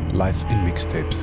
live in Mixtapes.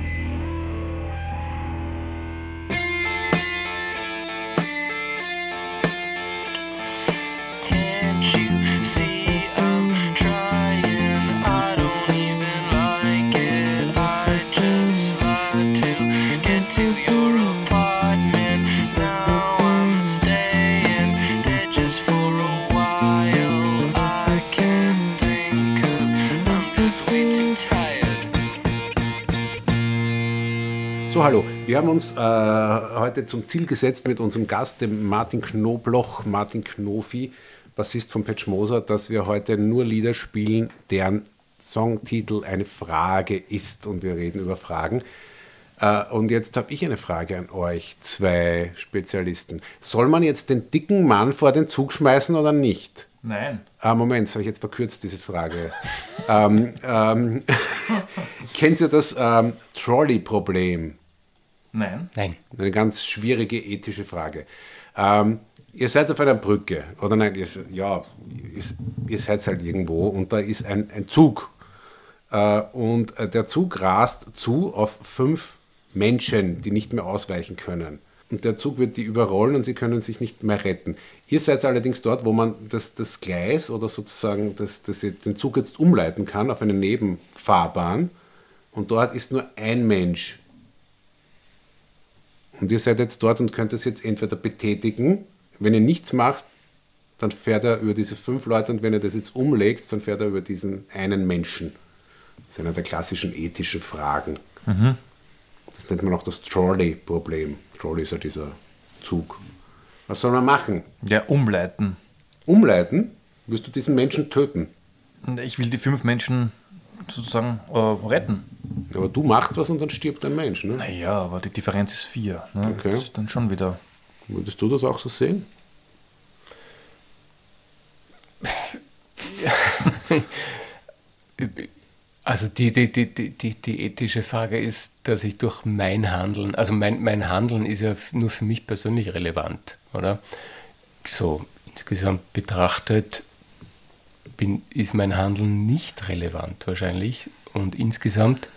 So, hallo. Wir haben uns heute zum Ziel gesetzt mit unserem Gast, dem Martin Knobloch, Martin Knofi, Bassist von Patch Moser, dass wir heute nur Lieder spielen, deren Songtitel eine Frage ist. Und wir reden über Fragen. Und jetzt habe ich eine Frage an euch, zwei Spezialisten. Soll man jetzt den dicken Mann vor den Zug schmeißen oder nicht? Nein. Moment, das habe ich jetzt verkürzt, diese Frage. Kennt ihr das Trolley-Problem? Nein. Eine ganz schwierige ethische Frage. Ihr seid auf einer Brücke, oder nein, ihr seid halt irgendwo und da ist ein Zug. Und der Zug rast zu auf 5 Menschen, die nicht mehr ausweichen können. Und der Zug wird die überrollen und sie können sich nicht mehr retten. Ihr seid allerdings dort, wo man das Gleis oder sozusagen den Zug jetzt umleiten kann auf eine Nebenfahrbahn. Und dort ist nur ein Mensch. Und ihr seid jetzt dort und könnt es jetzt entweder betätigen. Wenn ihr nichts macht, dann fährt er über diese 5 Leute und wenn er das jetzt umlegt, dann fährt er über diesen einen Menschen. Das ist eine der klassischen ethischen Fragen. Mhm. Das nennt man auch das Trolley-Problem. Trolley ist ja dieser Zug. Was soll man machen? Ja, umleiten. Umleiten? Wirst du diesen Menschen töten? Ich will die 5 Menschen sozusagen retten. Aber du machst was und dann stirbt ein Mensch, ne? Naja, aber die Differenz ist 4. Ne? Okay. Das ist dann schon wieder... Würdest du das auch so sehen? Also die ethische Frage ist, dass ich durch mein Handeln, also mein Handeln ist ja nur für mich persönlich relevant, oder? So insgesamt betrachtet ist mein Handeln nicht relevant wahrscheinlich und insgesamt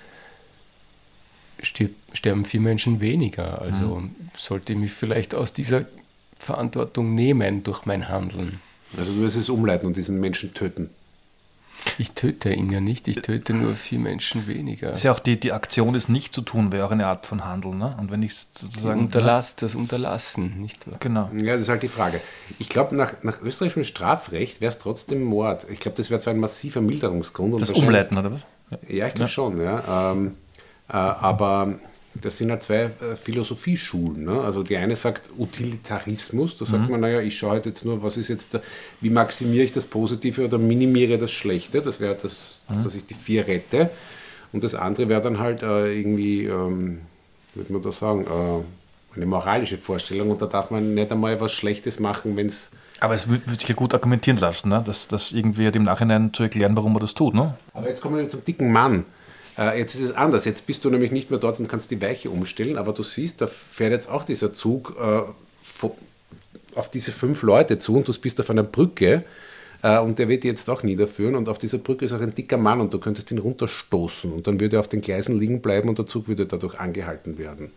sterben 4 Menschen weniger. Also sollte ich mich vielleicht aus dieser Verantwortung nehmen durch mein Handeln. Also du wirst es umleiten und diesen Menschen töten. Ich töte ihn ja nicht, ich töte nur 4 Menschen weniger. Das ist ja auch die Aktion, es nicht zu tun, wäre auch eine Art von Handeln. Ne? Und wenn ich sozusagen... Das Unterlassen, nicht wahr? Genau. Ja, das ist halt die Frage. Ich glaube, nach österreichischem Strafrecht wäre es trotzdem Mord. Ich glaube, das wäre zwar ein massiver Milderungsgrund. Und das Umleiten, oder was? Ja, ich glaube schon, ja. Aber das sind halt 2 Philosophieschulen. Ne? Also die eine sagt Utilitarismus, da sagt man, naja, ich schaue halt jetzt nur, wie maximiere ich das Positive oder minimiere das Schlechte, das wäre das, dass ich die 4 rette. Und das andere wäre dann halt irgendwie, würde man da sagen, eine moralische Vorstellung und da darf man nicht einmal was Schlechtes machen, wenn es... Aber es würde sich ja gut argumentieren lassen, ne? Das irgendwie im Nachhinein zu erklären, warum man das tut. Ne? Aber jetzt kommen wir zum dicken Mann. Jetzt ist es anders. Jetzt bist du nämlich nicht mehr dort und kannst die Weiche umstellen, aber du siehst, da fährt jetzt auch dieser Zug auf diese 5 Leute zu und du bist auf einer Brücke und der wird die jetzt auch niederführen und auf dieser Brücke ist auch ein dicker Mann und du könntest ihn runterstoßen und dann würde er auf den Gleisen liegen bleiben und der Zug würde dadurch angehalten werden.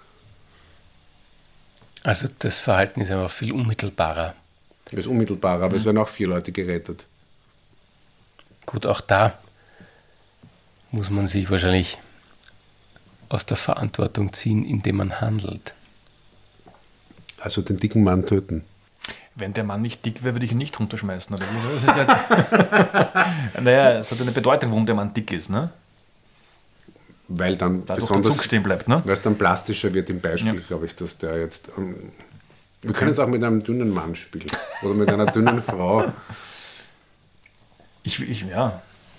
Also das Verhalten ist einfach viel unmittelbarer. Das ist unmittelbarer, aber es werden auch 4 Leute gerettet. Gut, auch da muss man sich wahrscheinlich aus der Verantwortung ziehen, indem man handelt. Also den dicken Mann töten. Wenn der Mann nicht dick wäre, würde ich ihn nicht runterschmeißen. Oder wie? Naja, es hat eine Bedeutung, warum der Mann dick ist. Ne? Weil dann dadurch der Zug stehen bleibt. Ne? Weil es dann plastischer wird im Beispiel, glaube ich, dass der jetzt... wir können es auch mit einem dünnen Mann spielen. Oder mit einer dünnen Frau. Ja...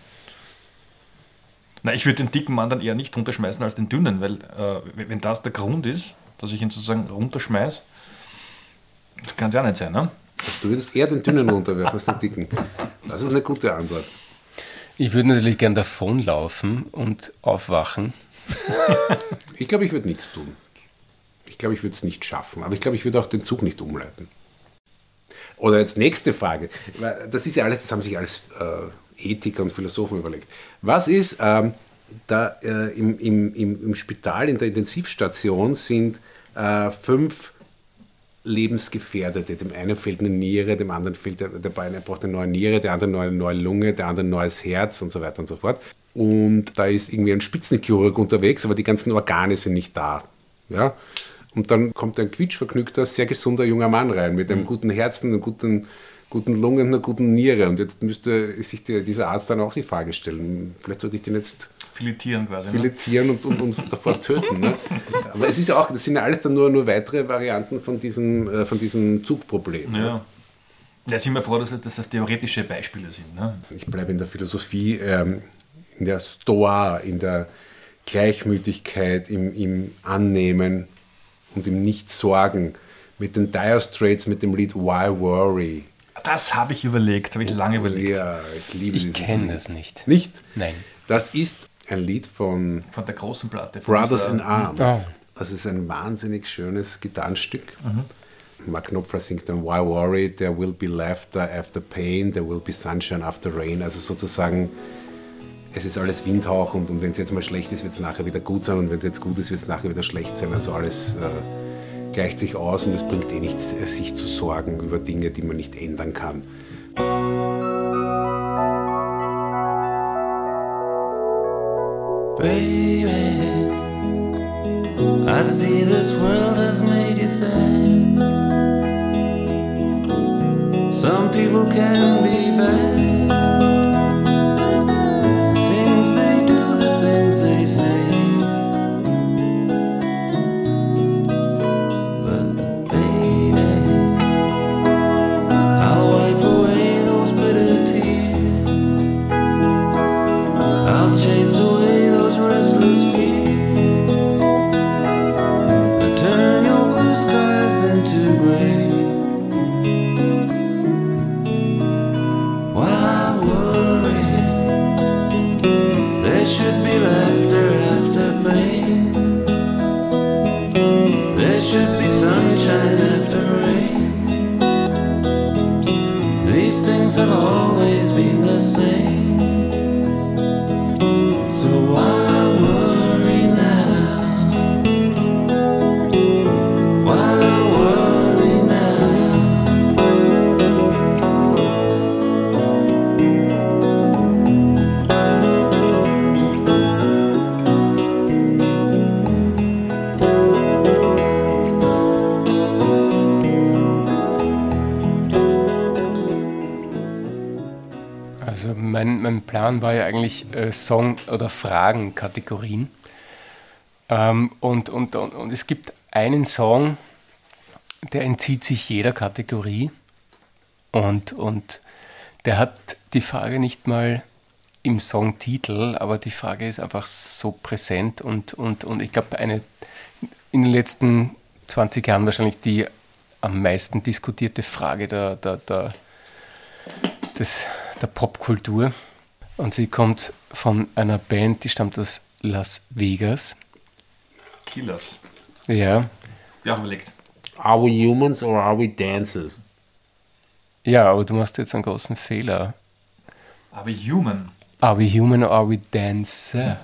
Ich würde den dicken Mann dann eher nicht runterschmeißen als den dünnen, weil wenn das der Grund ist, dass ich ihn sozusagen runterschmeiße, das kann es ja nicht sein, ne? Also du würdest eher den dünnen runterwerfen als den dicken. Das ist eine gute Antwort. Ich würde natürlich gern davonlaufen und aufwachen. Ich glaube, ich würde nichts tun. Ich glaube, ich würde es nicht schaffen. Aber ich glaube, ich würde auch den Zug nicht umleiten. Oder jetzt nächste Frage. Das ist ja alles, das haben sich alles Ethiker und Philosophen überlegt. Was ist, im Spital, in der Intensivstation sind 5 Lebensgefährdete. Dem einen fehlt eine Niere, dem anderen fehlt, der eine braucht eine neue Niere, der andere eine neue Lunge, der andere ein neues Herz und so weiter und so fort. Und da ist irgendwie ein Spitzenchirurg unterwegs, aber die ganzen Organe sind nicht da. Ja? Und dann kommt ein quietschvergnügter, sehr gesunder junger Mann rein, mit einem guten Herzen, einer guten Lungen, einer guten Niere. Und jetzt müsste sich dieser Arzt dann auch die Frage stellen, vielleicht sollte ich den jetzt filetieren quasi. Filetieren und davor töten. Ne? Aber es ist ja auch, das sind ja alles dann nur weitere Varianten von diesem Zugproblem. Ja. Ja, sind wir froh, dass das theoretische Beispiele sind. Ne? Ich bleibe in der Philosophie, in der Stoa, in der Gleichmütigkeit, im Annehmen und im Nicht-Sorgen. Mit den Dire Straits, mit dem Lied Why Worry. Das habe ich lange überlegt. Ja, ich liebe dieses Lied. Ich kenne das nicht. Nicht? Nein. Das ist ein Lied von der großen Platte. Brothers in Arms. Das ist ein wahnsinnig schönes Gitarrenstück. Mark Knopfler singt dann Why Worry, there will be laughter after pain, there will be sunshine after rain. Also sozusagen, es ist alles Windhauch und wenn es jetzt mal schlecht ist, wird es nachher wieder gut sein und wenn es jetzt gut ist, wird es nachher wieder schlecht sein. Also alles gleicht sich aus und es bringt nichts, sich zu sorgen über Dinge, die man nicht ändern kann. Baby, I see this world has made you sad. Some people can be bad. The things they do, the things they say. But baby, I'll wipe away those bitter tears. I'll chase away those restless fears. I turn your blue skies into gray. Why worry? There should be laughter after pain. There should be sunshine after rain. These things have always been the same. So why worry now? Why worry now? Also mein Plan war ja eigentlich Song- oder Fragen-Kategorien. Und es gibt einen Song, der entzieht sich jeder Kategorie und der hat die Frage nicht mal im Songtitel, aber die Frage ist einfach so präsent und ich glaube, in den letzten 20 Jahren wahrscheinlich die am meisten diskutierte Frage der Popkultur. Und sie kommt von einer Band, die stammt aus Las Vegas. Killers. Ja. Ja, überlegt. Are we humans or are we dancers? Ja, aber du machst jetzt einen großen Fehler. Aber human. Are we human or are we dancer?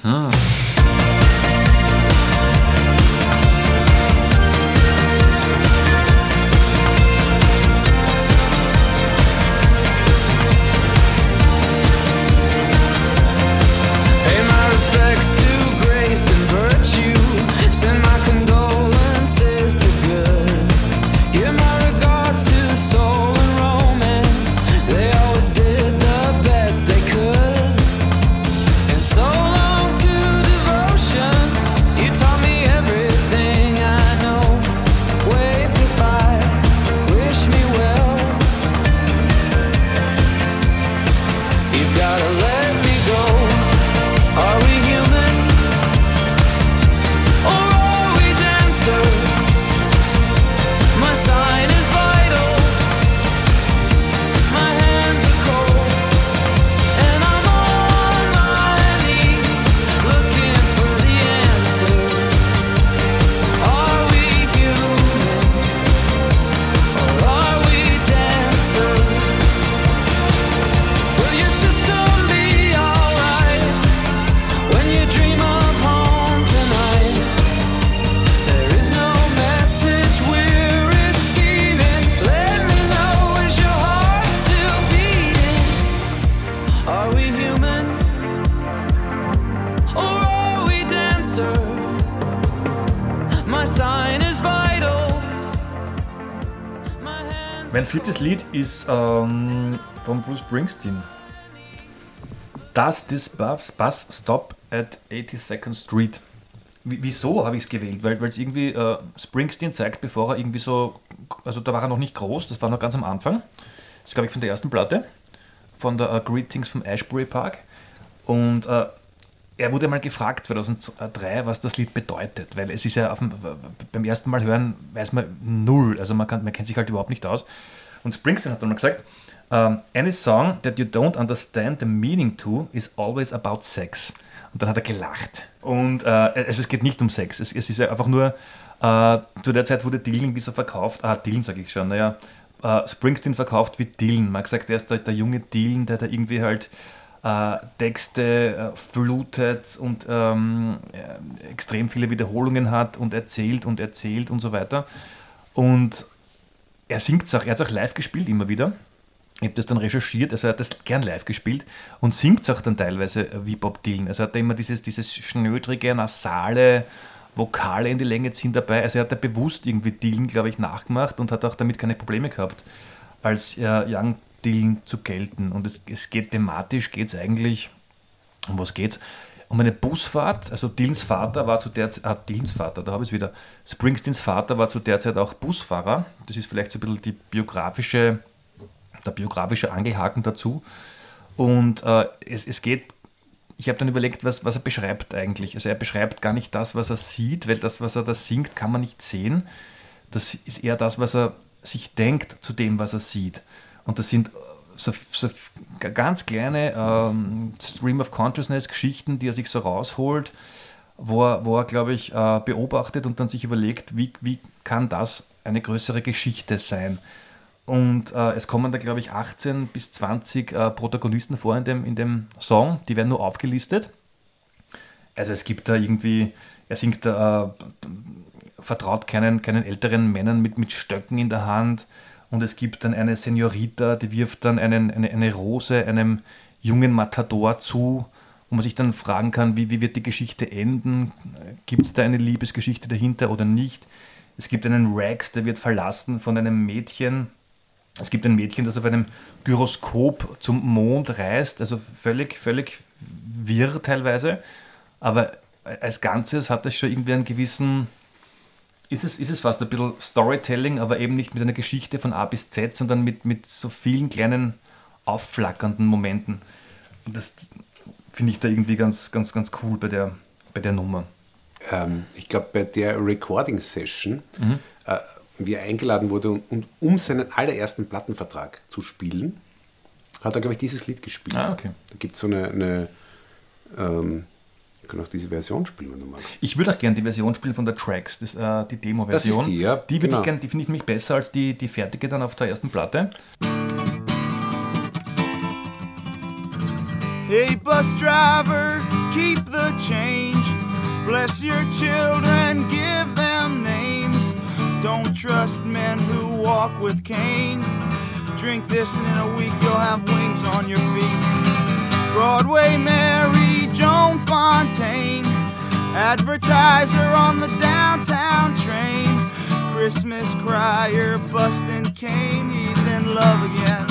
Pay my respects to grace and virtue. Send my condolences to good. Give my regards to soul and romance. They always did the best they could. And so long to Mein viertes Lied ist von Bruce Springsteen. Does this bus stop at 82nd Street? Wieso habe ich es gewählt? Weil es irgendwie Springsteen zeigt, bevor er irgendwie so, also da war er noch nicht groß, das war noch ganz am Anfang. Das ist, glaube ich, von der ersten Platte, von der Greetings vom Ashbury Park. Und er wurde mal gefragt 2003, was das Lied bedeutet, weil es ist ja beim ersten Mal hören, weiß man null, also man kennt sich halt überhaupt nicht aus. Und Springsteen hat dann mal gesagt, any song that you don't understand the meaning to is always about sex. Und dann hat er gelacht. Und es geht nicht um Sex, es ist ja einfach nur, zu der Zeit wurde Dylan wie so verkauft, Dylan sage ich schon, Springsteen verkauft wie Dylan. Man hat gesagt, er ist der junge Dylan, der da irgendwie halt Texte flutet und extrem viele Wiederholungen hat und erzählt und so weiter. Und er singt auch, er hat es auch live gespielt immer wieder. Ich habe das dann recherchiert, also er hat das gern live gespielt und singt es auch dann teilweise wie Bob Dylan. Also er hat da immer dieses schnödrige, nasale Vokale in die Länge ziehen dabei. Also er hat da bewusst irgendwie Dylan, glaube ich, nachgemacht und hat auch damit keine Probleme gehabt, als Young Dylan zu gelten. Und es geht thematisch, geht es eigentlich, um was geht's? Um eine Busfahrt. Also Dylans Vater war zu der Zeit, Dylans Vater, da habe ich es wieder. Springsteens Vater war zu der Zeit auch Busfahrer. Das ist vielleicht so ein bisschen der biografische Angelhaken dazu. Und es geht, ich habe dann überlegt, was er beschreibt eigentlich. Also er beschreibt gar nicht das, was er sieht, weil das, was er da singt, kann man nicht sehen. Das ist eher das, was er sich denkt zu dem, was er sieht. Und das sind so ganz kleine Stream of Consciousness Geschichten, die er sich so rausholt, wo er glaube ich, beobachtet und dann sich überlegt, wie kann das eine größere Geschichte sein. Und es kommen da, glaube ich, 18 bis 20 Protagonisten vor in dem Song, die werden nur aufgelistet. Also es gibt da irgendwie, er singt da, vertraut keinen älteren Männern mit Stöcken in der Hand. Und es gibt dann eine Senorita, die wirft dann eine Rose einem jungen Matador zu, wo man sich dann fragen kann, wie wird die Geschichte enden? Gibt es da eine Liebesgeschichte dahinter oder nicht? Es gibt einen Rex, der wird verlassen von einem Mädchen. Es gibt ein Mädchen, das auf einem Gyroskop zum Mond reist, also völlig wirr teilweise. Aber als Ganzes hat es schon irgendwie einen gewissen... Ist es fast ein bisschen Storytelling, aber eben nicht mit einer Geschichte von A bis Z, sondern mit so vielen kleinen aufflackernden Momenten. Und das finde ich da irgendwie ganz, ganz, ganz cool bei der Nummer. Ich glaube, bei der Recording-Session, wie er eingeladen wurde, und um seinen allerersten Plattenvertrag zu spielen, hat er, glaube ich, dieses Lied gespielt. Okay. Da gibt es so eine wir können auch diese Version spielen, wenn du magst. Ich würde auch gerne die Version spielen von der Tracks, die Demo-Version. Das ist die, ja. Die finde ich nämlich besser als die fertige dann auf der ersten Platte. Hey bus driver, keep the change. Bless your children, give them names. Don't trust men who walk with canes. Drink this and in a week you'll have wings on your feet. Broadway Mary, Joan Fontaine, advertiser on the downtown train. Christmas crier, bustin' cane, he's in love again.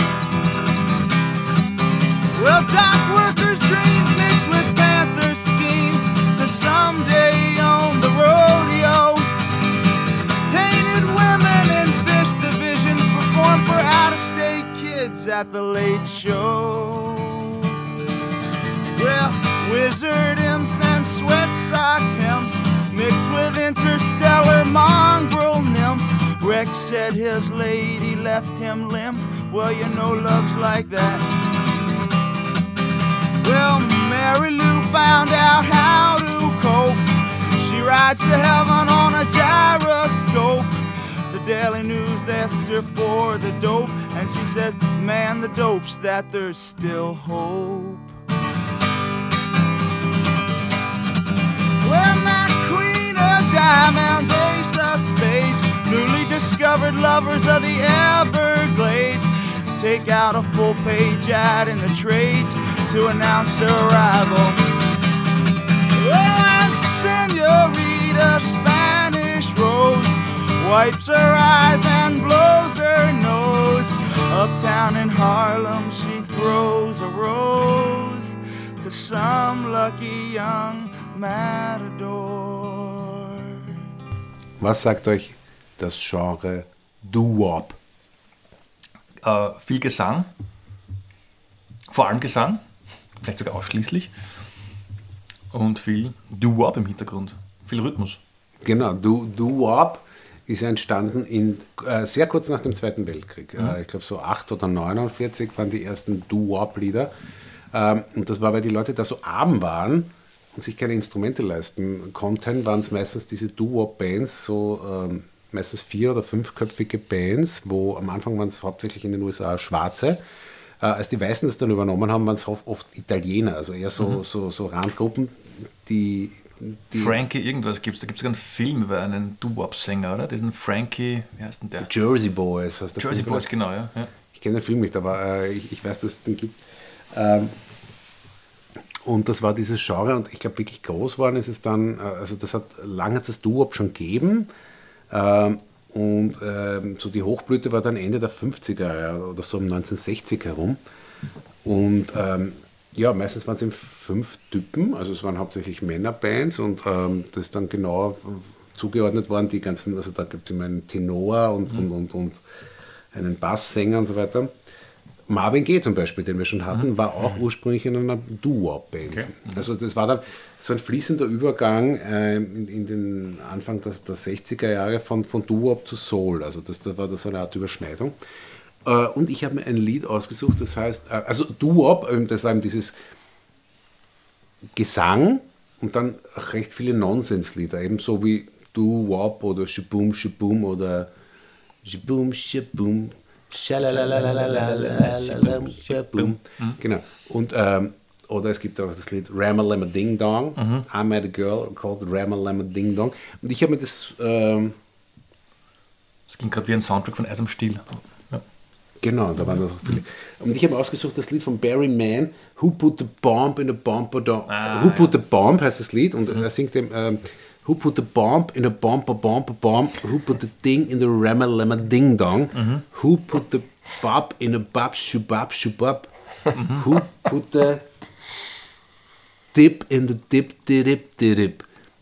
Well, dock workers' dreams mixed with Panther schemes to someday own the rodeo. Tainted women in this division perform for out-of-state kids at the Late Show. Well, wizard imps and sweat sock pimps mixed with interstellar mongrel nymphs. Rex said his lady left him limp. Well, you know love's like that. Well, Mary Lou found out how to cope. She rides to heaven on a gyroscope. The Daily News asks her for the dope, and she says, man, the dope's that there's still hope. Well, my queen of diamonds, ace of spades, newly discovered lovers of the Everglades, take out a full page ad in the trades to announce their arrival. Oh, and Senorita Spanish Rose wipes her eyes and blows her nose. Uptown in Harlem she throws a rose to some lucky young matador. Was sagt euch das Genre Doo-Wop? Viel Gesang, vor allem Gesang, vielleicht sogar ausschließlich, und viel Doo-Wop im Hintergrund, viel Rhythmus. Genau, Doo-Wop ist entstanden sehr kurz nach dem Zweiten Weltkrieg. Ich glaube so 8 oder 49 waren die ersten Doo-Wop-Lieder. Und das war, weil die Leute da so arm waren und sich keine Instrumente leisten konnten, waren es meistens diese Doo-Wop-Bands, so meistens 4- oder 5-köpfige Bands, wo am Anfang waren es hauptsächlich in den USA Schwarze. Als die Weißen das dann übernommen haben, waren es oft Italiener, also eher so Randgruppen, die Frankie irgendwas gibt's. Da gibt es sogar einen Film über einen Doo-Wop-Sänger, oder? Diesen Frankie, wie heißt denn der? Jersey Boys. Heißt der Jersey Film, Boys, genau, ja. Ich kenne den Film nicht, aber ich weiß, dass es den gibt. Und das war dieses Genre, und ich glaube, wirklich groß geworden ist es dann, also lange hat es das Doo-Wop schon gegeben, und so die Hochblüte war dann Ende der 50er oder so um 1960 herum. Und ja, meistens waren es eben 5 Typen, also es waren hauptsächlich Männerbands, und das ist dann genau zugeordnet worden, die ganzen, also da gibt es immer einen Tenor und einen Basssänger und so weiter. Marvin Gaye zum Beispiel, den wir schon hatten, war auch ursprünglich in einer Doo-Wop-Band. Okay. Also das war dann so ein fließender Übergang in den Anfang der 60er Jahre von Doo-Wop zu Soul. Also das war so eine Art Überschneidung. Und ich habe mir ein Lied ausgesucht, das heißt, also Doo-Wop, das war eben dieses Gesang und dann recht viele Nonsenslieder, ebenso wie Doo-Wop oder Shaboom Shaboom oder Shaboom Shaboom. Genau. Und, oder es gibt auch das Lied Ram-a-Lamma Ding Dong. I met a girl called Ram-a-Lamma Ding Dong. Und ich habe mir das... Das ging gerade wie ein Soundtrack von Adam Steele. Ja. Genau, da waren noch viele. Und ich habe ausgesucht das Lied von Barry Mann, Who Put the Bomb in a Bomb? Who Put the Bomb heißt das Lied, und er singt dem... Who put the bomb in a bomb, a bomb, a bomb? Who put the ding in the ram-a-lamma ding dong? Who put the bob in a bob, shubab, shubab? Who put the dip in the dip, dip, dip?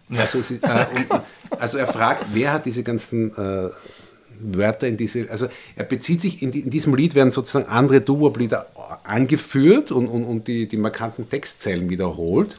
Also er fragt, wer hat diese ganzen Wörter in diese, also er bezieht sich, in diesem Lied werden sozusagen andere Doo-Wop-Lieder angeführt und die markanten Textzeilen wiederholt.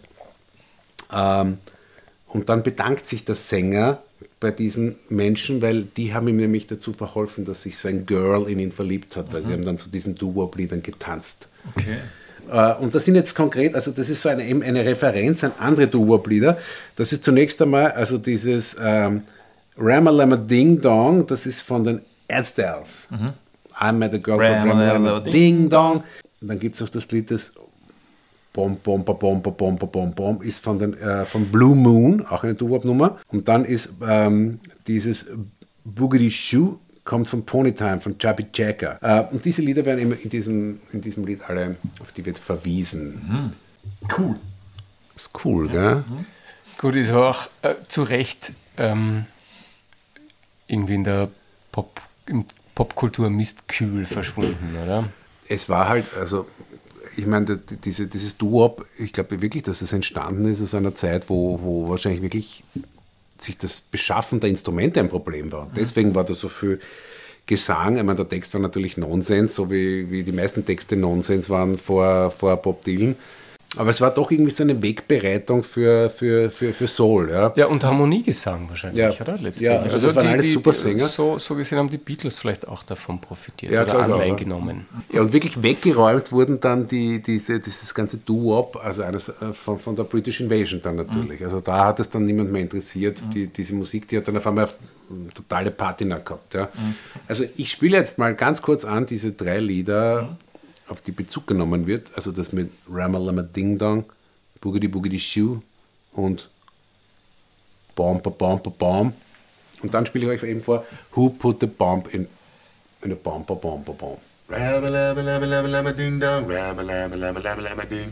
Und dann bedankt sich der Sänger bei diesen Menschen, weil die haben ihm nämlich dazu verholfen, dass sich sein Girl in ihn verliebt hat, weil sie haben dann zu diesen Doo-Wop-Liedern getanzt. Okay. Und das sind jetzt konkret, also das ist so eine Referenz an andere Doo-Wop-Lieder. Das ist zunächst einmal, also dieses Ram-a-Lamma Ding Dong, das ist von den Ärztels. I met a girl called Ram-a-Lamma Ding Dong. Und dann gibt es auch das Lied, das Bom, bom, bom, bom, bom, bom, bom, ist von Blue Moon, auch eine Doo-Wop-Nummer. Und dann ist dieses Boogity Shoe, kommt von Ponytime, von Chubby Checker. Und diese Lieder werden immer in diesem Lied alle, auf die wird verwiesen. Cool. Ist cool, gell? Gut, ist auch zu Recht irgendwie in der Popkultur-Mistkühl verschwunden, oder? Es war halt, also ich meine, dieses Doo-Wop, ich glaube wirklich, dass es entstanden ist aus einer Zeit, wo wahrscheinlich wirklich sich das Beschaffen der Instrumente ein Problem war. Deswegen war da so viel Gesang. Ich meine, der Text war natürlich Nonsens, so wie die meisten Texte Nonsens waren vor Bob Dylan. Aber es war doch irgendwie so eine Wegbereitung für Soul. Ja, und Harmoniegesang wahrscheinlich, oder? Letztlich. Ja, also das waren alles super Sänger. So gesehen haben die Beatles vielleicht auch davon profitiert, ja, oder Anleihen genommen. Ja, und wirklich weggeräumt wurden dann dieses ganze Doo-Wop, also eines von der British Invasion dann natürlich. Also da hat es dann niemand mehr interessiert. Diese Musik, die hat dann auf einmal eine totale Patina gehabt. Ja. Also ich spiele jetzt mal ganz kurz an diese 3 Lieder, auf die Bezug genommen wird, also das mit Ram-a-Lamma Ding Dong, Boogity Boogity Shoe und Bomb, Bomb, Bomb. Und dann spiele ich euch eben vor, Who put the bomb in a bomb, bomb, bomb. Ram-a-lamma ding dong, ram-a-lamma ding.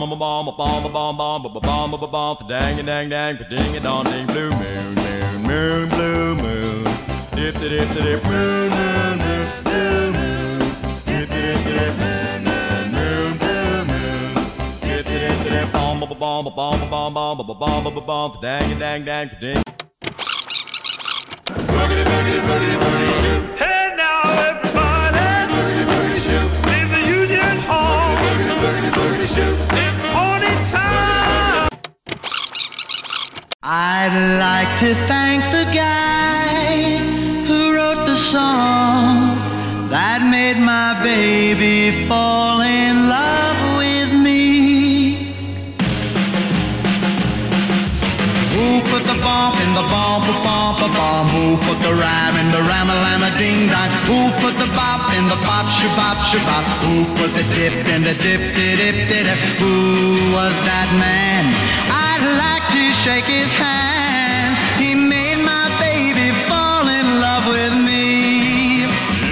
dang a dang dang, ding a dong ding, blue moon, moon, moon, blue moon, dip dip dip, moon, moon, moon, blue moon, dip dip dip, moon, moon, moon, blue moon, dip dip dip, bomb bomb bomb bomb bomb bomb bomb bomb, dang a dang dang, ding. Boogity boogity boogity boogity shoot. Hey now everybody, leave the Union Hall. It's party time. I'd like to thank the guy who wrote the song that made my baby fall in love with me. Who put the bump in the bump, bump, bump? Who put the rhyme in the rama-lama ding-dong? Who put the bop in the bop, shabop, shabop? Who put the dip in the dip-dip-dip-dip? Who was that man? I'd like to shake his hand. He made my baby fall in love with me.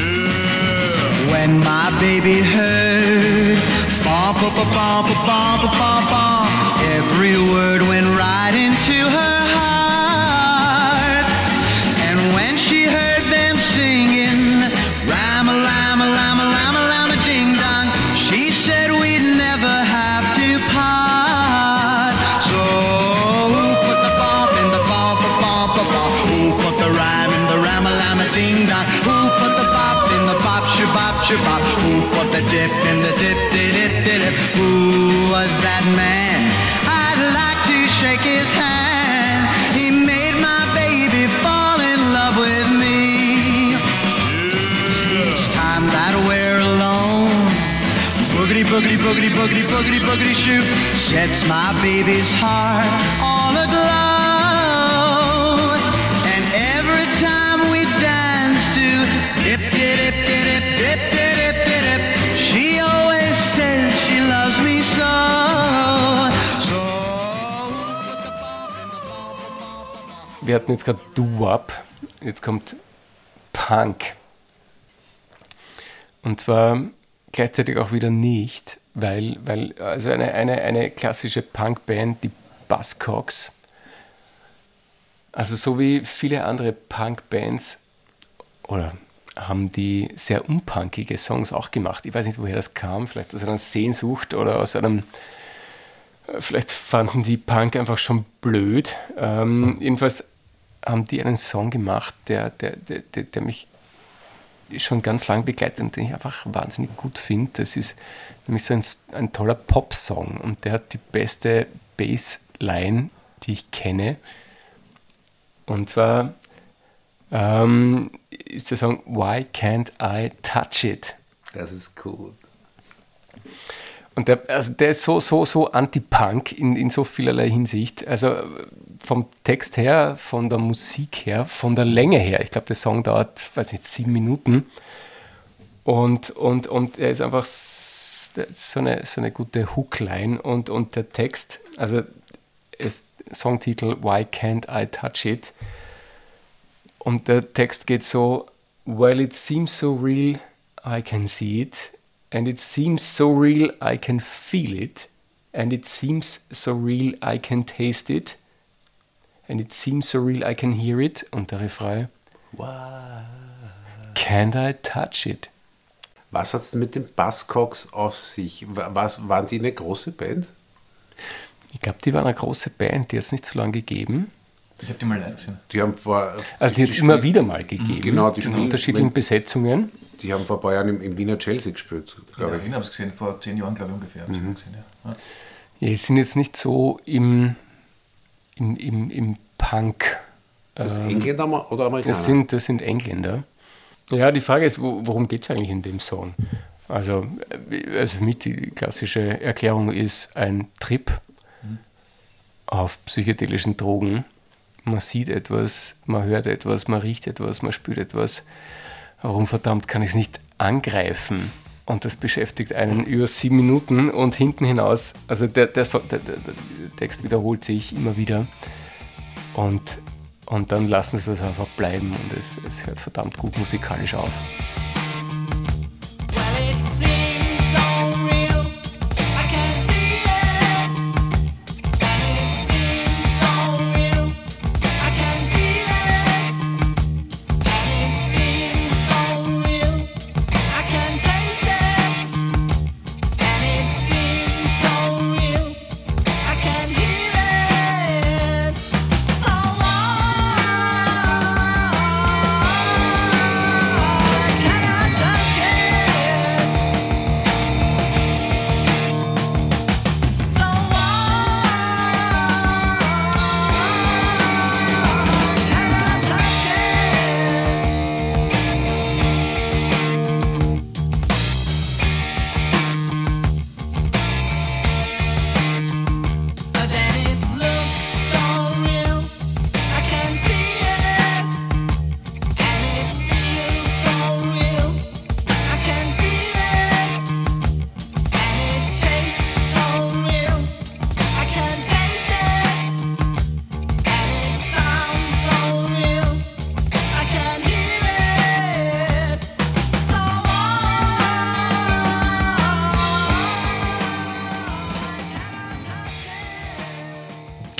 When my baby heard bump, bump, bump, bump, bump, bump, every word went right into her heart. And when she heard them singing Rama, lama, lama, lama, lama, ding dong, she said we'd never have to part. So who put the bump in the bump, bump, bump? Who put the rhyme in the Rama, lama, ding dong? Who put the bop in the bop, shabop, shabop? Who put the dip in the dip, dip, dip, dip? Who was that man? I'd like to shake his hand. He made my baby fall in love with me. Each time that we're alone, boogity, boogity, boogity, boogity, boogity, boogity, shoot, sets my baby's heart all aglow. And every time we dance to dip, dip, dip, dip, dip, dip, dip, dip, she always says she loves me so. Wir hatten jetzt gerade Doo-Wop, jetzt kommt Punk. Und zwar gleichzeitig auch wieder nicht, weil also eine klassische Punkband, die Buzzcocks, also so wie viele andere Punkbands, oder haben die sehr unpunkige Songs auch gemacht. Ich weiß nicht, woher das kam, vielleicht aus einer Sehnsucht oder aus einem, vielleicht fanden die Punk einfach schon blöd. Jedenfalls haben die einen Song gemacht, der mich schon ganz lang begleitet und den ich einfach wahnsinnig gut finde. Das ist nämlich so ein toller Pop-Song und der hat die beste Bassline, die ich kenne. Und zwar ist der Song Why Can't I Touch It? Das ist gut. Und der ist so anti-Punk in so vielerlei Hinsicht. Also vom Text her, von der Musik her, von der Länge her. Ich glaube, der Song dauert, 7 Minuten. Und er ist einfach so eine gute Hookline. Und der Text, also ist Songtitel Why Can't I Touch It? Und der Text geht so: Well, it seems so real, I can see it. And it seems so real, I can feel it. And it seems so real, I can taste it. And it seems so real, I can hear it. Und der Refrain: Why can't I touch it? Was hat es mit den Buzzcocks auf sich? Waren die eine große Band? Ich glaube, die waren eine große Band, die hat es nicht so lange gegeben. Ich habe die mal live gesehen. Die haben die hat es immer wieder mal gegeben. Genau, die in unterschiedlichen Besetzungen. Die haben vor ein paar Jahren im Wiener Chelsea gespielt, glaube ich. Ich habe es gesehen, vor 10 Jahren, glaube ich, ungefähr. Gesehen, ja. Ja, die sind jetzt nicht so im Punk. Das Engländer oder Amerikaner? Das sind Engländer. Ja, die Frage ist, worum geht es eigentlich in dem Song? Also für mich die klassische Erklärung ist ein Trip auf psychedelischen Drogen. Man sieht etwas, man hört etwas, man riecht etwas, man spürt etwas. Warum verdammt kann ich es nicht angreifen? Und das beschäftigt einen über 7 Minuten und hinten hinaus, also der Text wiederholt sich immer wieder und dann lassen sie es einfach bleiben und es hört verdammt gut musikalisch auf. Well, it seems so real, I can see it.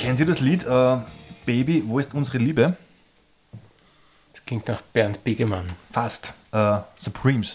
Kennen Sie das Lied Baby, wo ist unsere Liebe? Das klingt nach Bernd Begemann. Fast. Supremes.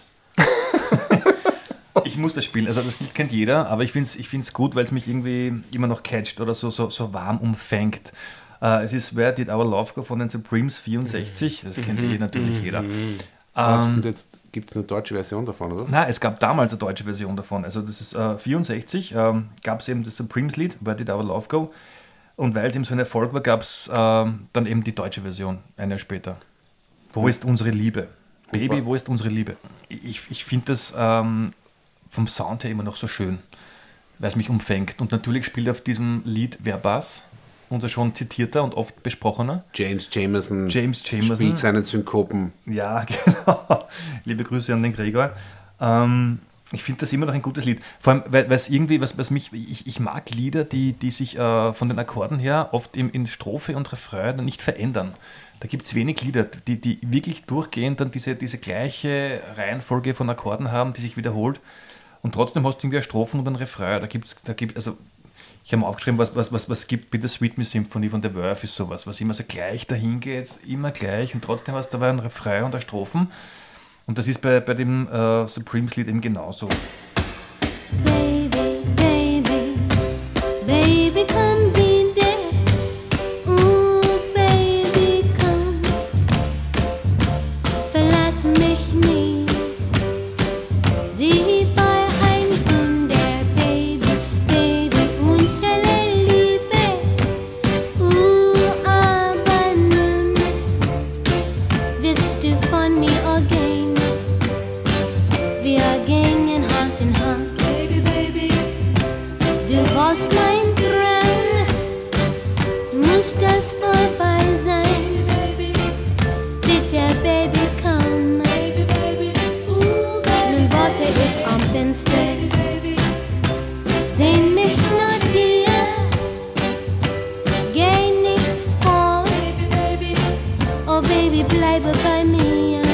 Ich muss das spielen. Also das Lied kennt jeder, aber ich finde es gut, weil es mich irgendwie immer noch catcht oder so warm umfängt. Es ist Where Did Our Love Go von den Supremes 64. Das kennt natürlich jeder. Und jetzt gibt es eine deutsche Version davon, oder? Nein, es gab damals eine deutsche Version davon. Also das ist 64, gab es eben das Supremes-Lied, Where Did Our Love Go? Und weil es eben so ein Erfolg war, gab es dann eben die deutsche Version, ein Jahr später. Wo ist unsere Liebe? Baby, wo ist unsere Liebe? Ich finde das vom Sound her immer noch so schön, weil es mich umfängt. Und natürlich spielt auf diesem Lied wer Bass, unser schon zitierter und oft besprochener. James Jamerson spielt seinen Synkopen. Ja, genau. Liebe Grüße an den Gregor. Ich finde das immer noch ein gutes Lied. Vor allem, weil es irgendwie, was mich, ich mag Lieder, die sich von den Akkorden her oft in Strophe und Refrain nicht verändern. Da gibt es wenig Lieder, die wirklich durchgehend dann diese gleiche Reihenfolge von Akkorden haben, die sich wiederholt. Und trotzdem hast du irgendwie eine Strophen und ein Refrain. Also ich habe mir aufgeschrieben, was gibt Bitte Sweet Me Symphony von The Verve ist sowas, was immer so gleich dahin geht, immer gleich und trotzdem hast du dabei ein Refrain und eine Strophen. Und das ist bei dem Supremes-Lied eben genauso. Baby, baby, baby, come be there. Ooh, baby, komm, verlass mich nie. Sie war ein Wunder, Baby, Baby, unsere Liebe. Aber nun willst du von mir gehen. Wir gingen Hand in Hand, Baby, Baby. Du wolltest mein Traum, muss das vorbei sein, Baby, bitte, Baby, komm, Baby, Baby. Nun warte ich am Fenster, Baby, sehn mich nach dir, geh nicht fort, Baby, Baby. Oh Baby, bleibe bei mir.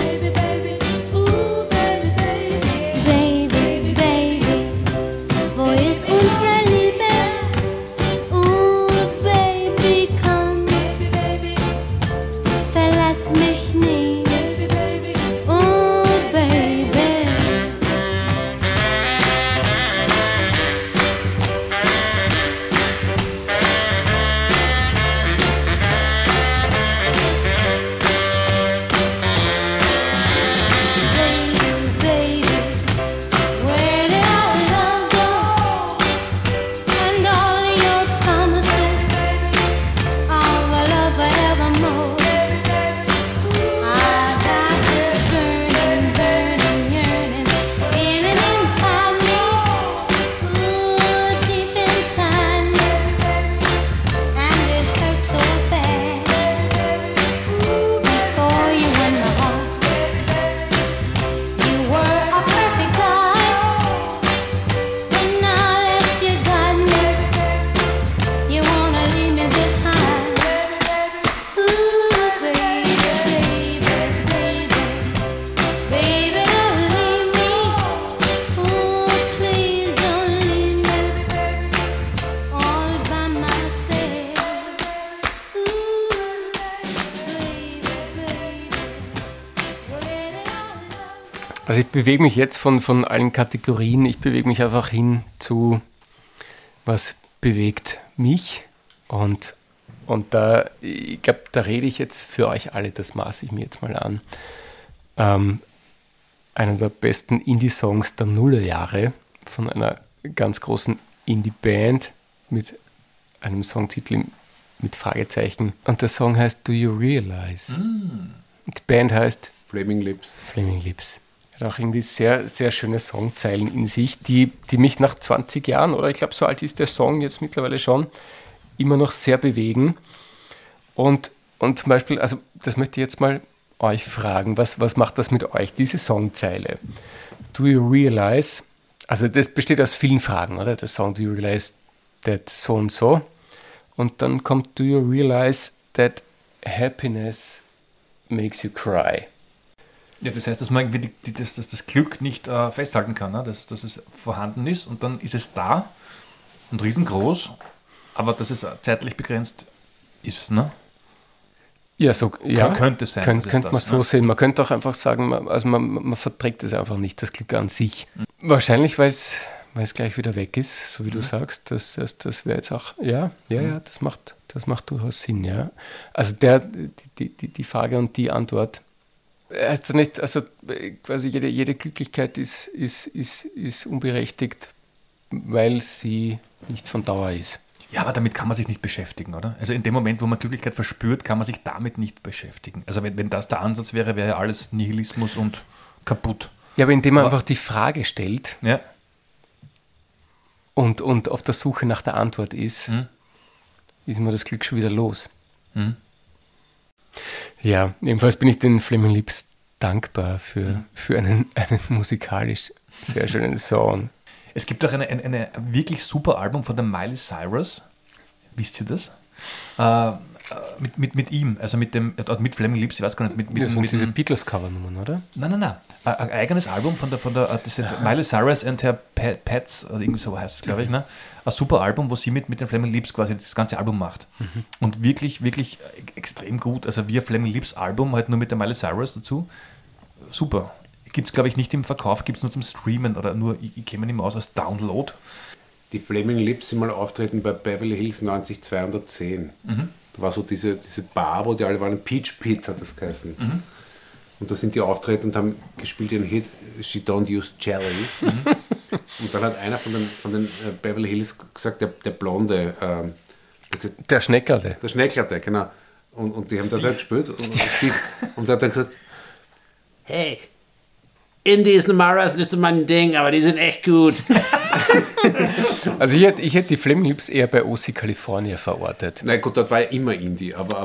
Also ich bewege mich jetzt von allen Kategorien, ich bewege mich einfach hin zu, was bewegt mich und da, ich glaube, da rede ich jetzt für euch alle, das maße ich mir jetzt mal an. Einer der besten Indie-Songs der Nullerjahre von einer ganz großen Indie-Band mit einem Songtitel mit Fragezeichen und der Song heißt Do You Realize? Die Band heißt Flaming Lips. Flaming Lips. Hat auch irgendwie sehr, sehr schöne Songzeilen in sich, die mich nach 20 Jahren, oder ich glaube, so alt ist der Song jetzt mittlerweile schon, immer noch sehr bewegen. Und zum Beispiel, also das möchte ich jetzt mal euch fragen, was macht das mit euch, diese Songzeile? Do you realize, also das besteht aus vielen Fragen, oder? Der Song, do you realize that so und so? Und dann kommt, do you realize that happiness makes you cry? Ja, das heißt, dass man irgendwie das Glück nicht festhalten kann, ne? Dass es vorhanden ist und dann ist es da und riesengroß Aber dass es zeitlich begrenzt ist, ne? Ja, so, ja. Könnte sein. Könnte man das, so ne? sehen. Man könnte auch einfach sagen, man verträgt es einfach nicht, das Glück an sich. Wahrscheinlich, weil es gleich wieder weg ist, so wie du sagst. Das wäre jetzt auch, das macht durchaus Sinn, ja. Also die Frage und die Antwort heißt nicht, also quasi jede Glücklichkeit ist unberechtigt, weil sie nicht von Dauer ist. Ja, aber damit kann man sich nicht beschäftigen, oder? Also in dem Moment, wo man Glücklichkeit verspürt, kann man sich damit nicht beschäftigen. Also wenn das der Ansatz wäre, wäre ja alles Nihilismus und kaputt. Ja, aber indem man einfach die Frage stellt Ja. und auf der Suche nach der Antwort ist man das Glück schon wieder los. Mhm. Ja, jedenfalls bin ich den Flaming Lips dankbar für einen musikalisch sehr schönen Song. Es gibt auch eine wirklich super Album von der Miley Cyrus. Wisst ihr das? Mit ihm, also mit Flaming Lips, ich weiß gar nicht. Das sind diese Beatles-Cover-Nummern, oder? Nein. Ein eigenes Album von das sind Miley Cyrus and her Pets, oder irgendwie so heißt es, glaube ich. Ne? Ein super Album, wo sie mit den Flaming Lips quasi das ganze Album macht. Und wirklich, wirklich extrem gut. Also wie ein Flaming Lips Album, halt nur mit der Miley Cyrus dazu. Super. Gibt es, glaube ich, nicht im Verkauf, gibt es nur zum Streamen oder nur, ich kenne mich nicht mehr aus, als Download. Die Flaming Lips sind mal auftreten bei Beverly Hills 90210. Da war so diese Bar, wo die alle waren, Peach Pit hat das geheißen. Und da sind die auftreten und haben gespielt ihren Hit She Don't Use Jelly. Und dann hat einer von den Beverly Hills gesagt, der Blonde, Der Schneckerte. der Schneckerte, genau. Und die haben da gespielt und der hat dann gesagt, hey, Indies Namara ist nicht so mein Ding, aber die sind echt gut. Also ich hätte die Flaming Lips eher bei OC California verortet. Na gut, dort war ja immer Indie, aber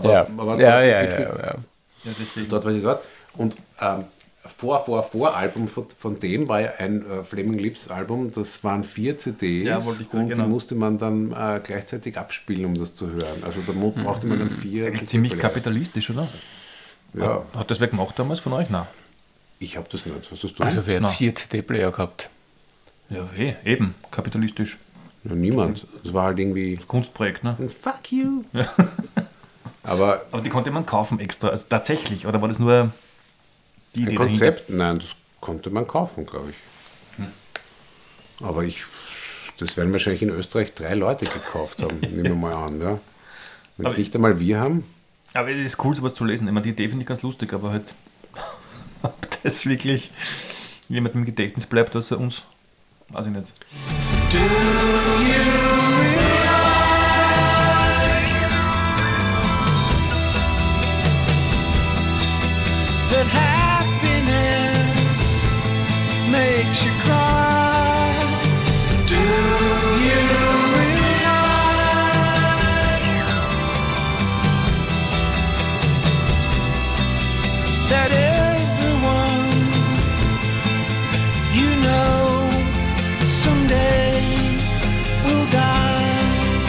dort war ich dort. Und Voralbum von dem war ja ein Flaming Lips Album, das waren 4 CDs Ja, wollte ich gerade, und genau. die musste man dann gleichzeitig abspielen, um das zu hören. Also da brauchte man dann 4. Eigentlich ziemlich kapitalistisch, oder? Ja, Hat das wer gemacht damals von euch? Nein. ich habe das nicht. Was hast du? Also wer Na. hat 4 CD-Player gehabt? Ja, eben, kapitalistisch. Ja, niemand. Es war halt irgendwie Kunstprojekt, ne? fuck you. Aber Aber die konnte man kaufen extra, also tatsächlich, oder war das nur die ein Idee Konzept, nein, das konnte man kaufen, glaube ich. Aber das werden wahrscheinlich in Österreich 3 Leute gekauft haben, nehmen wir mal an. Ja. Wenn es Aber- nicht einmal wir haben, Aber es ist cool, sowas zu lesen. Ich meine, die Idee finde ich ganz lustig, aber halt, ob das wirklich jemand im Gedächtnis bleibt, außer uns, weiß ich nicht. That happiness makes you cry. Do you realize that everyone you know someday will die?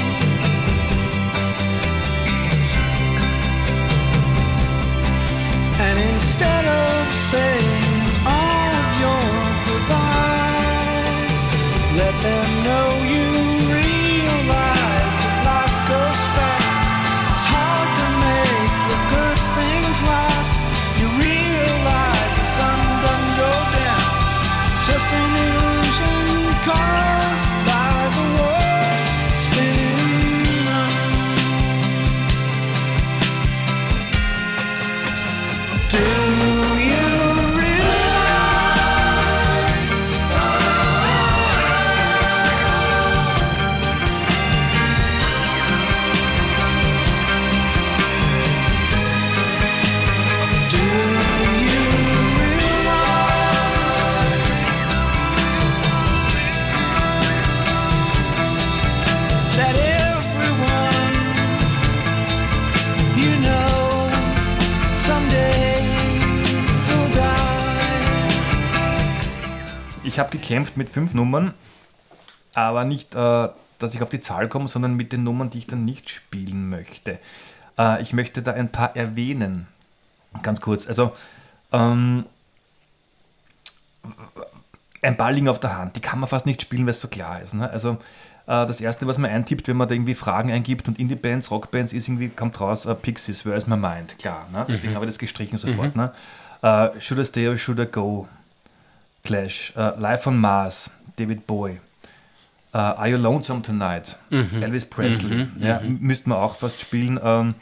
And instead of saying all of your goodbyes, let them know you realize that life goes fast. It's hard to make the good things last. You realize the sun doesn't go down. It's just an illusion caused by the world spinning round. Do you realize? Do you realize that everyone you know someday will die? Ich habe gekämpft mit 5 Nummern, aber nicht, dass ich auf die Zahl komme, sondern mit den Nummern, die ich dann nicht spielen möchte. Ich möchte da ein paar erwähnen, ganz kurz. Also, ein Ball liegen auf der Hand, die kann man fast nicht spielen, weil es so klar ist. Ne? Also das Erste, was man eintippt, wenn man da irgendwie Fragen eingibt und Indie-Bands, Rockbands, ist irgendwie, kommt raus, Pixies, Where is my mind? Klar, ne? Deswegen habe ich das gestrichen sofort. Ne? Should I Stay or Should I Go? Clash. Live on Mars, David Bowie. Are You Lonesome Tonight? Elvis Presley. Ja, müsste man auch fast spielen.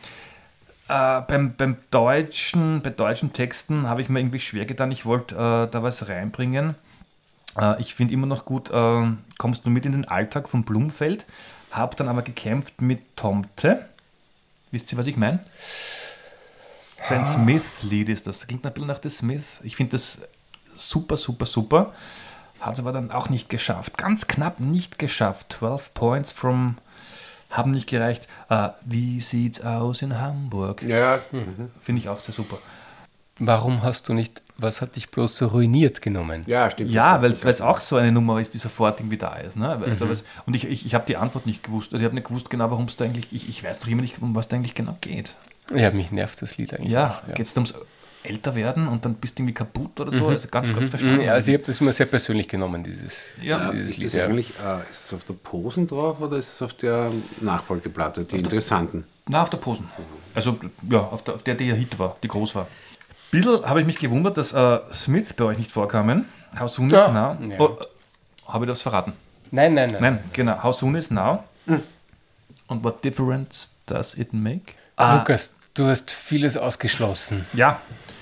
Bei deutschen Texten habe ich mir irgendwie schwer getan, ich wollte da was reinbringen. Ich finde immer noch gut, kommst du mit in den Alltag von Blumfeld, habe dann aber gekämpft mit Tomte. Wisst ihr, was ich meine? So ein Smith-Lied ist das. Klingt ein bisschen nach The Smith. Ich finde das super, super, super. Hat es aber dann auch nicht geschafft. Ganz knapp nicht geschafft. 12 Points haben nicht gereicht. Wie sieht's aus in Hamburg? Ja. Finde ich auch sehr super. Warum hast du nicht, was hat dich bloß so ruiniert genommen? Ja, stimmt. Ja, weil es auch so eine Nummer ist, die sofort irgendwie da ist. Ne? Also und ich habe die Antwort nicht gewusst. Also ich habe nicht gewusst genau, warum es da eigentlich, ich weiß doch immer nicht, um was da eigentlich genau geht. Ja, mich nervt das Lied eigentlich auch. Ja. Geht es ums Älterwerden und dann bist du irgendwie kaputt oder so? Also ganz verstanden. Ja, also ich habe das immer sehr persönlich genommen, dieses Ist Lied. das eigentlich, ist es auf der Posen drauf oder ist es auf der Nachfolgeplatte, die interessanten? Na, auf der Posen. Also ja, auf der ihr Hit war, die groß war. Ein bisschen habe ich mich gewundert, dass Smith bei euch nicht vorkamen. How Soon Is Now. Ja. Oh, habe ich das verraten? Nein. Nein, genau. How Soon Is Now. Und What Difference Does It Make? Lukas, du hast vieles ausgeschlossen. Ja.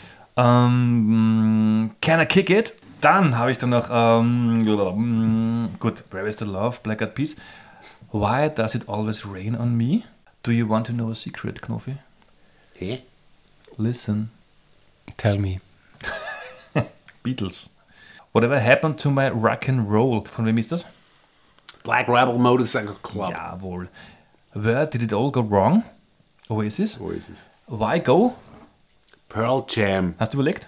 Can I Kick It? Dann habe ich dann noch gut, Where is the Love, Black Eyed Peas. Why Does It Always Rain on Me? Do you want to know a secret, Knofi? Hä? Listen. Tell me. Beatles. Whatever Happened to My Rock and Roll. Von wem ist das? Black Rebel Motorcycle Club. Jawohl. Where Did It All Go Wrong? Oasis. Oasis. Why Go? Pearl Jam. Hast du überlegt?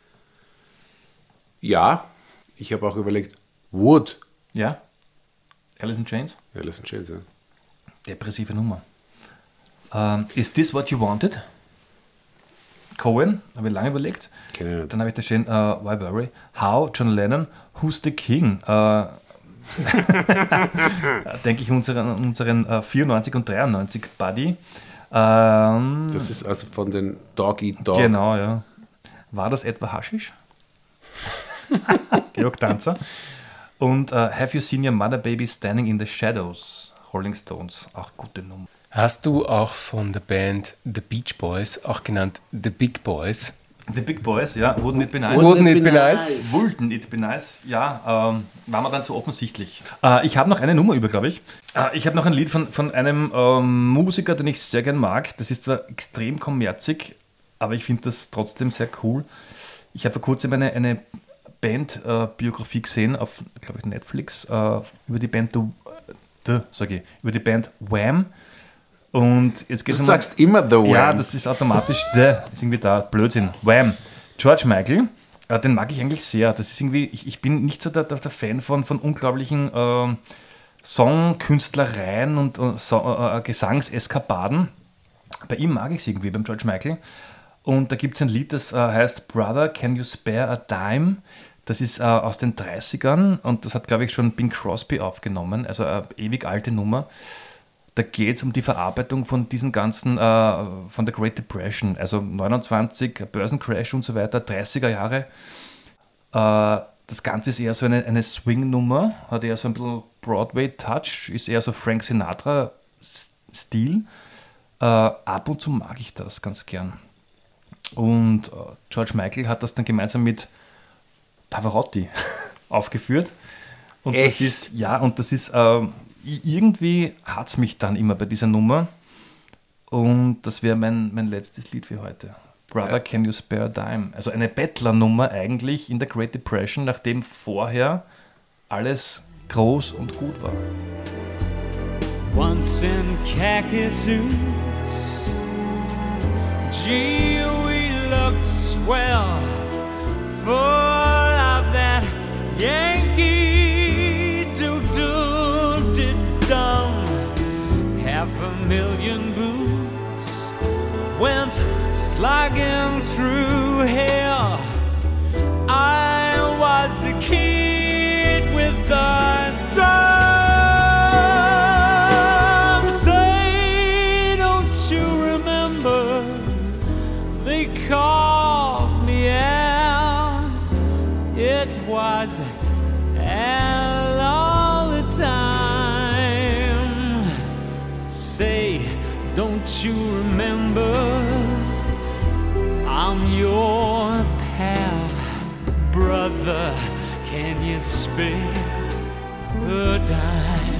Ja, ich habe auch überlegt, Wood. Ja. Alice in Chains. Alice in Chains, ja. Depressive Nummer. Is This What You Wanted? Cohen, habe ich lange überlegt. Keine Dann habe ich da stehen, Why Worry? How? John Lennon, Who's the King? Denke ich unseren 94 und 93 Buddy. Das ist also von den Dog Eat Dog. Genau, ja. War das etwa Haschisch? Georg Danzer. Und Have You Seen Your Mother Baby Standing in the Shadows? Rolling Stones, auch gute Nummer. Hast du auch von der Band The Beach Boys, auch genannt The Big Boys? The Big Boys, ja. Wouldn't It Be Nice? Wouldn't It Be Nice? Wouldn't It Be Nice, ja. War mir dann zu offensichtlich. Ich habe noch eine Nummer über, glaube ich. Ich habe noch ein Lied von einem Musiker, den ich sehr gern mag. Das ist zwar extrem kommerzig, aber ich finde das trotzdem sehr cool. Ich habe vor kurzem eine Band-Biografie gesehen auf, glaube ich, Netflix über die Band über die Band Wham. Und jetzt geht's Du sagst immer The Wham. Ja, das ist automatisch ist irgendwie da. Blödsinn. Wham. George Michael, den mag ich eigentlich sehr. Das ist irgendwie, ich bin nicht so der Fan von unglaublichen Songkünstlereien und Gesangseskapaden. Bei ihm mag ich es irgendwie, beim George Michael. Und da gibt es ein Lied, das heißt Brother, Can You Spare a Dime? Das ist aus den 30ern und das hat, glaube ich, schon Bing Crosby aufgenommen, also eine ewig alte Nummer. Da geht es um die Verarbeitung von diesen ganzen, von der Great Depression, also 29, Börsencrash und so weiter, 30er Jahre. Das Ganze ist eher so eine Swing-Nummer, hat eher so ein bisschen Broadway-Touch, ist eher so Frank Sinatra-Stil. Ab und zu mag ich das ganz gern. Und George Michael hat das dann gemeinsam mit Pavarotti aufgeführt. Und echt? Das ist irgendwie hat es mich dann immer bei dieser Nummer. Und das wäre mein letztes Lied für heute. Brother, Can You Spare a Dime? Also eine Bettler-Nummer eigentlich in der Great Depression, nachdem vorher alles groß und gut war. Once in khaki suits, gee, we looked swell, full of that Yankee do-do-did-dum. 500,000 boots went slugging through hell. I was the king I'm your pal, brother. Can you spare a dime?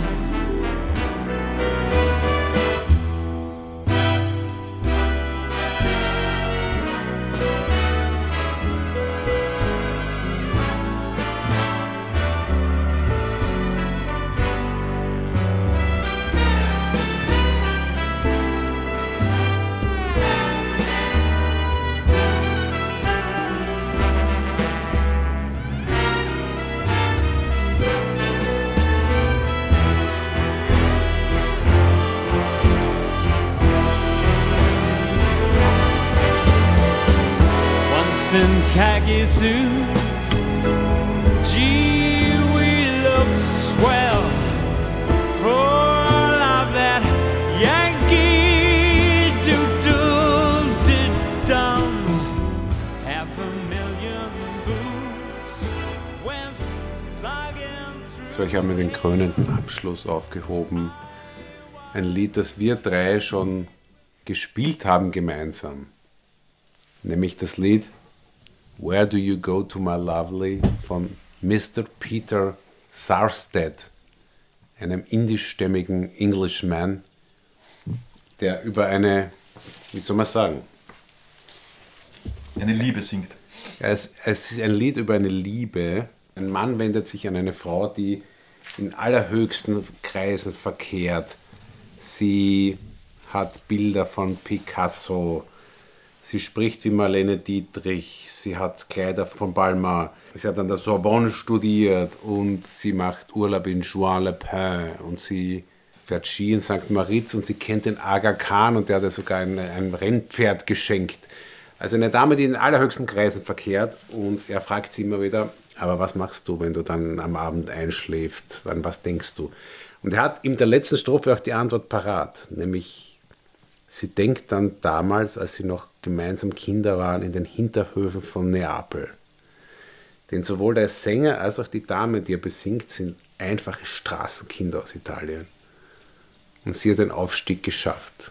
In khaki suits, gee, we look swell full of that Yankee doodle-dum. Half a million boots went slugging through. So, ich habe mir den krönenden Abschluss aufgehoben. Ein Lied, das wir drei schon gespielt haben gemeinsam. Nämlich das Lied Where Do You Go to My Lovely von Mr. Peter Sarstedt, einem indischstämmigen Englishman, der über eine, wie soll man sagen? Eine Liebe singt. Es ist ein Lied über eine Liebe. Ein Mann wendet sich an eine Frau, die in allerhöchsten Kreisen verkehrt. Sie hat Bilder von Picasso. Sie spricht wie Marlene Dietrich, sie hat Kleider von Balmain, sie hat an der Sorbonne studiert und sie macht Urlaub in Juan-le-Pin und sie fährt Ski in St. Moritz und sie kennt den Aga Khan und der hat ihr sogar ein Rennpferd geschenkt. Also eine Dame, die in allerhöchsten Kreisen verkehrt und er fragt sie immer wieder, aber was machst du, wenn du dann am Abend einschläfst, an was denkst du? Und er hat in der letzten Strophe auch die Antwort parat, nämlich sie denkt dann damals, als sie noch gemeinsam Kinder waren, in den Hinterhöfen von Neapel. Denn sowohl der Sänger als auch die Dame, die er besingt, sind einfache Straßenkinder aus Italien. Und sie hat den Aufstieg geschafft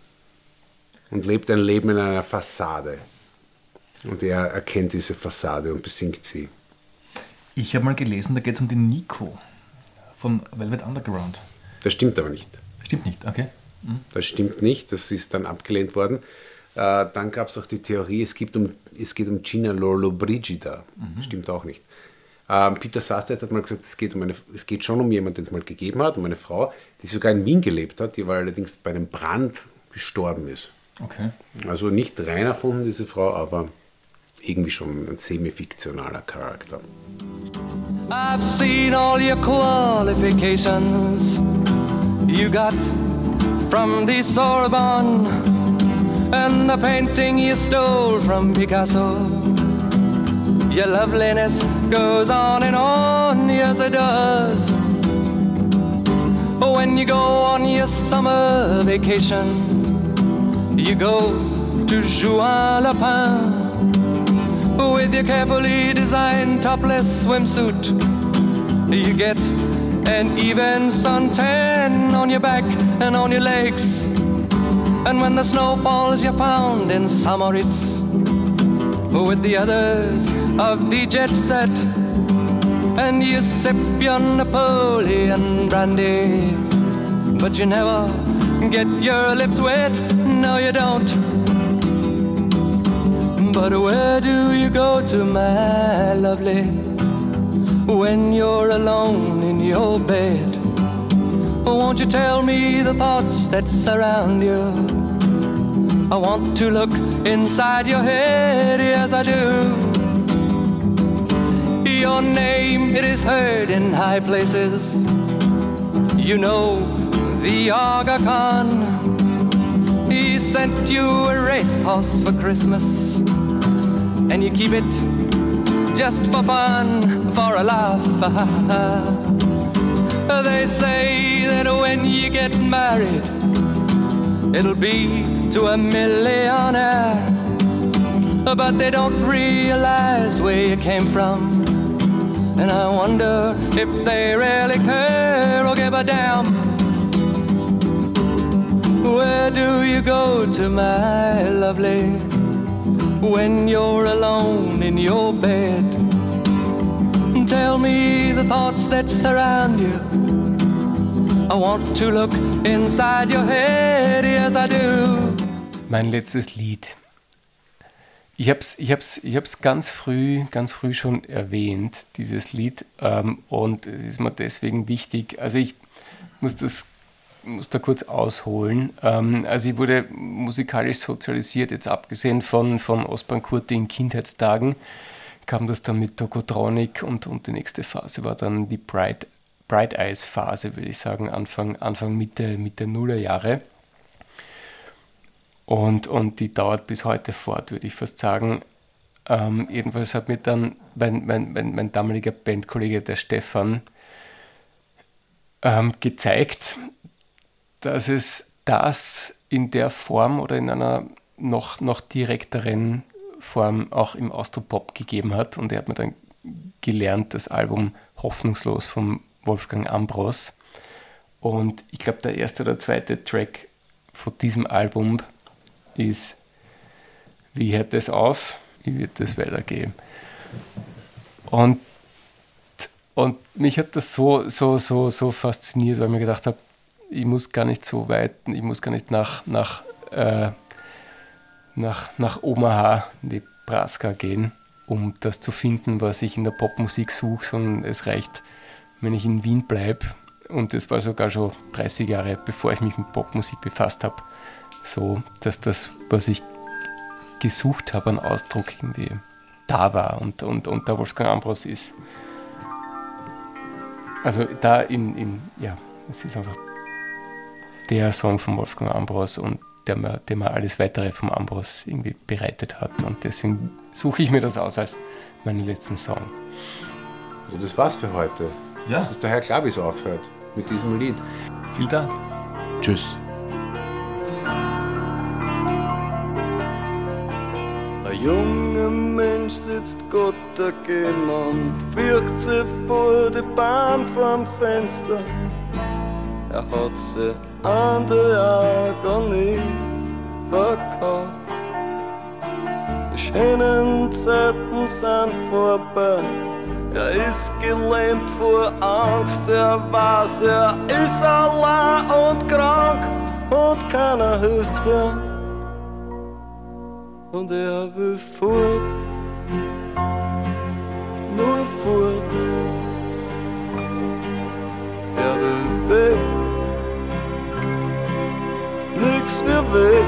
und lebt ein Leben in einer Fassade. Und er erkennt diese Fassade und besingt sie. Ich habe mal gelesen, da geht es um den Nico von Velvet Underground. Das stimmt aber nicht. Stimmt nicht, okay. Das stimmt nicht, das ist dann abgelehnt worden. Dann gab es auch die Theorie, es geht um Gina Lollobrigida. Stimmt auch nicht. Peter Sarstedt hat mal gesagt, es geht schon um jemanden, den es mal gegeben hat, um eine Frau, die sogar in Wien gelebt hat, die aber allerdings bei einem Brand gestorben ist. Okay. Also nicht rein erfunden, diese Frau, aber irgendwie schon ein semi-fiktionaler Charakter. I've seen all your qualifications you got from the Sorbonne and the painting you stole from Picasso. Your loveliness goes on, yes it does. When you go on your summer vacation, you go to Juan-le-Pin with your carefully designed topless swimsuit. You get an even suntan on your back and on your legs. And when the snow falls, you're found in St. Moritz with the others of the jet set. And you sip your Napoleon brandy, but you never get your lips wet, no you don't. But where do you go to, my lovely, when you're alone in your bed? Won't you tell me the thoughts that surround you? I want to look inside your head, yes I do. Your name, it is heard in high places. You know the Aga Khan. He sent you a racehorse for Christmas, and you keep it just for fun, for a laugh. They say that when you get married, it'll be to a millionaire, but they don't realize where you came from. And I wonder if they really care or give a damn. Where do you go to, my lovely, when you're alone in your bed. Tell me the thoughts that surround you. I want to look inside your head, yes I do. Mein letztes Lied. Ich hab's ganz früh schon erwähnt, dieses Lied, und es ist mir deswegen wichtig. Also ich muss da kurz ausholen. Also ich wurde musikalisch sozialisiert, jetzt abgesehen von Osman Kurti in Kindheitstagen, kam das dann mit Tokotronic und die nächste Phase war dann die Bright Eyes Phase, würde ich sagen, Anfang Mitte Nullerjahre. Und die dauert bis heute fort, würde ich fast sagen. Jedenfalls hat mir dann mein damaliger Bandkollege, der Stefan, gezeigt, dass es das in der Form oder in einer noch direkteren Form auch im Austropop gegeben hat. Und er hat mir dann gelernt, das Album Hoffnungslos von Wolfgang Ambros. Und ich glaube, der erste oder zweite Track von diesem Album ist Wie hört es auf? Wie wird es weitergehen? Und mich hat das so fasziniert, weil ich mir gedacht habe, ich muss gar nicht so weit, ich muss gar nicht nach Omaha, Nebraska gehen, um das zu finden, was ich in der Popmusik suche, sondern es reicht, wenn ich in Wien bleibe. Und das war sogar schon 30 Jahre, bevor ich mich mit Popmusik befasst habe, so, dass das, was ich gesucht habe an Ausdruck, irgendwie da war. Und der Wolfgang Ambros ist, also da es ist einfach der Song von Wolfgang Ambros und der mir alles Weitere vom Ambros irgendwie bereitet hat. Und deswegen suche ich mir das aus als meinen letzten Song. Ja, das war's für heute. Ja. Das ist der Herr Klar, wie es aufhört mit diesem Lied. Vielen Dank. Tschüss. Ein junger Mensch sitzt Gott dagegen und fürcht sich vor die Bahn vom Fenster. Er hat sie an der Agonie verkauft. Die schönen Zeiten sind vorbei. Er ist gelähmt vor Angst, er weiß, er ist allein und krank und keiner hilft ihm. Und er will fort, nur fort. Er will weg, nix mehr weg.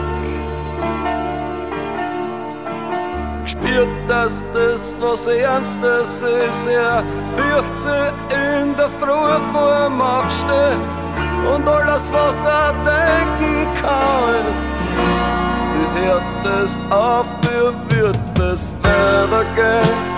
Spürt, dass das was Ernstes ist. Er fürcht sich in der Früh vor dem Aufstehen und alles, was er denken kann, ist: wie hört es auf, wie wird es weitergehen?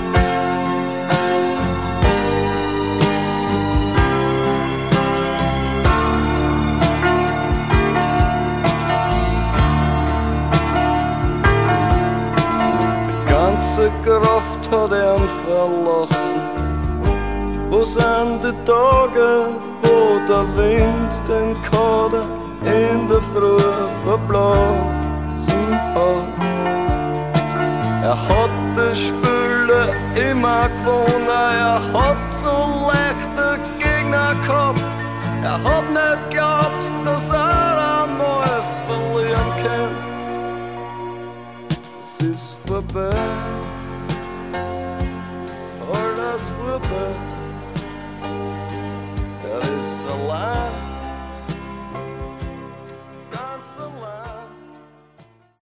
Die ganze Kraft hat er verlassen. Wo sind die Tage, wo der Wind den Kader in der Früh verblasen hat? Er hat die Spüle immer gewonnen, er hat so leichte Gegner gehabt. Er hat nicht geglaubt, dass er einmal verlieren kann. Es ist vorbei, alles vorbei. Er ist allein.